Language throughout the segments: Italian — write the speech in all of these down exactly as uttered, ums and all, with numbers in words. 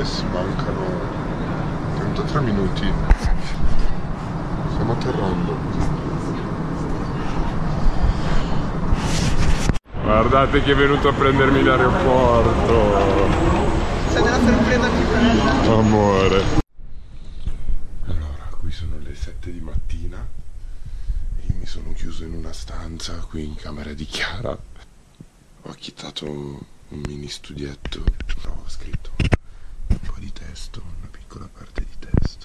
Fides, mancano trentatré minuti. Stiamo atterrando. Guardate chi è venuto a prendermi in aeroporto. Sei della sorpresa più bella. Amore. Allora, qui sono le sette di mattina e io mi sono chiuso in una stanza qui in camera di Chiara. Ho affittato un, un mini studietto, ho scritto un po' di testo, una piccola parte di testo.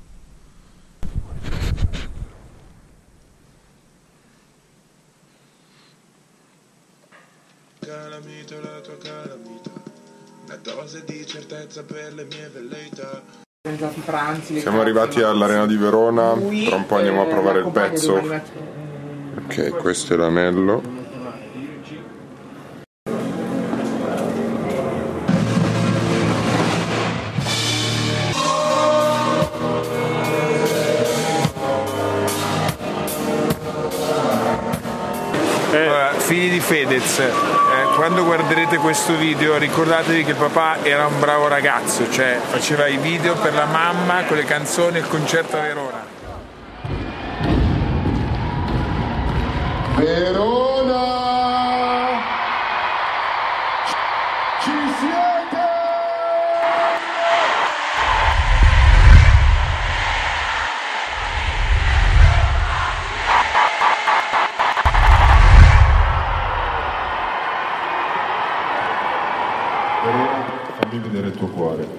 Calamita, la tua calamita, una dose di certezza per le mie velleità. Siamo arrivati all'Arena di Verona, tra un po' andiamo a provare il pezzo. Ok, questo è l'anello. Allora, figli di Fedez, eh, quando guarderete questo video ricordatevi che papà era un bravo ragazzo, cioè faceva i video per la mamma con le canzoni e il concerto a Verona. Verona! Ci siete? Fammi vedere il tuo cuore.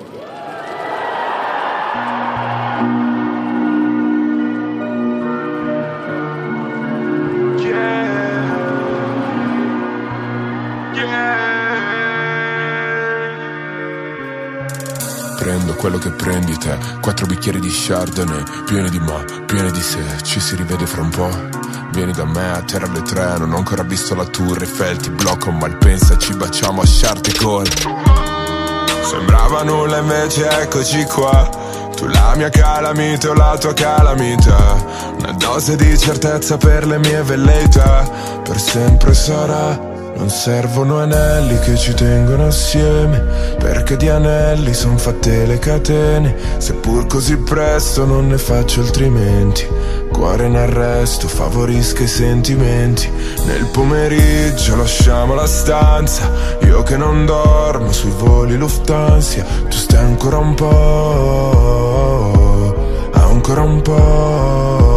Prendo quello che prendi te, quattro bicchieri di Chardonnay, pieni di ma, pieni di sé, ci si rivede fra un po'. Vieni da me, a terra alle tre, non ho ancora visto la Tour Eiffel, ti blocco malpensa, ci baciamo a Charles de Gaulle. Sembrava nulla invece eccoci qua, tu la mia calamita o la tua calamita, una dose di certezza per le mie velleità, per sempre sarà. Non servono anelli che ci tengono assieme, perché di anelli son fatte le catene. Seppur così presto non ne faccio altrimenti. Cuore in arresto, favorisca i sentimenti. Nel pomeriggio lasciamo la stanza, io che non dormo sui voli Lufthansa. Tu stai ancora un po', ancora un po'.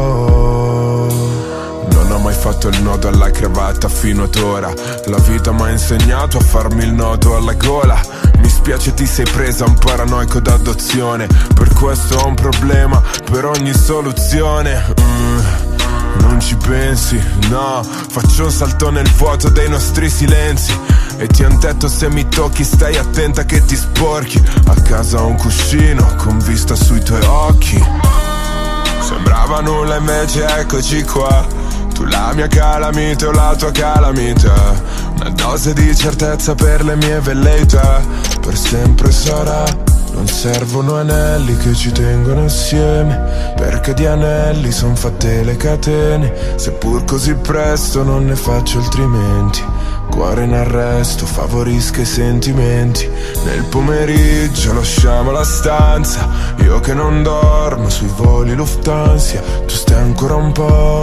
Fatto il nodo alla cravatta fino ad ora. La vita m'ha insegnato a farmi il nodo alla gola. Mi spiace ti sei presa un paranoico d'adozione, per questo ho un problema, per ogni soluzione mm, non ci pensi, no. Faccio un salto nel vuoto dei nostri silenzi e ti han detto se mi tocchi stai attenta che ti sporchi. A casa ho un cuscino con vista sui tuoi occhi. Sembrava nulla invece eccoci qua, tu la mia calamita o la tua calamita, una dose di certezza per le mie velleità, per sempre sarà. Non servono anelli che ci tengono assieme, perché di anelli son fatte le catene. Seppur così presto non ne faccio altrimenti. Cuore in arresto, favorisca i sentimenti. Nel pomeriggio lasciamo la stanza, io che non dormo sui voli Lufthansa. Tu stai ancora un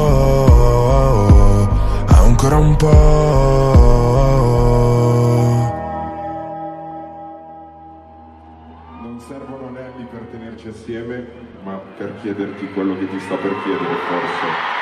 po', ancora un po'. Non servono anelli per tenerci assieme, ma per chiederti quello che ti sta per chiedere, forse.